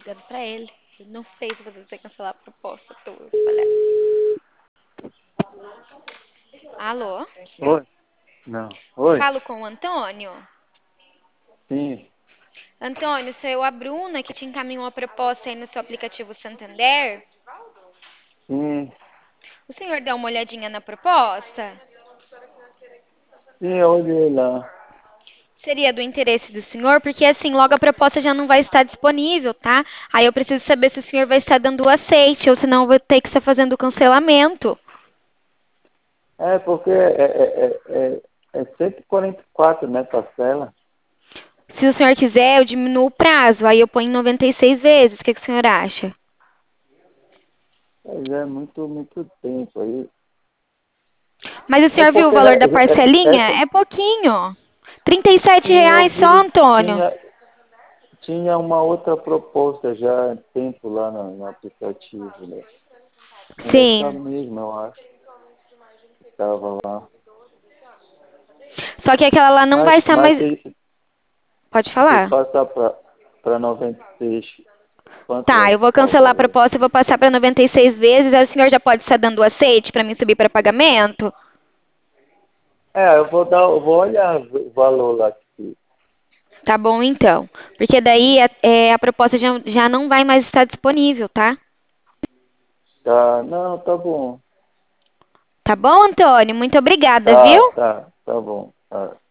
ligando pra ele. Ele não fez pra você cancelar a proposta tua. Olha. Alô? Oi? Não. Oi? Falo com o Antônio? Sim. Antônio, sou a Bruna que te encaminhou uma proposta aí no seu aplicativo Santander. Sim. O senhor deu uma olhadinha na proposta? Sim, eu olhei lá. Seria do interesse do senhor? Porque assim, logo a proposta já não vai estar disponível, tá? Aí eu preciso saber se o senhor vai estar dando o aceite, ou senão eu vou ter que estar fazendo o cancelamento. É porque é 144, né, parcela? Se o senhor quiser, eu diminuo o prazo, aí eu ponho em 96 vezes. O que o senhor acha? Mas é muito tempo aí. Mas o É senhor viu o porque valor da parcelinha? É pouquinho. sim, eu R$ 37 só, vi, Antônio. tinha uma outra proposta já há tempo lá no aplicativo, né? Essa Sim. mesma, eu acho, que estava lá. Só que aquela lá não vai estar Mas mais. se, Pode se falar. passar para 96, quanto Tá, é? eu vou Qual o cancelar a valor? proposta e vou passar para 96 vezes. Aí o senhor já pode estar dando o aceite para mim subir para pagamento? Eu vou olhar o valor lá que Tá bom, então. Porque daí a proposta já não vai mais estar disponível, tá? tá. Não, tá bom. Tá bom, Antônio? Muito obrigada, viu? Tá bom. Tá.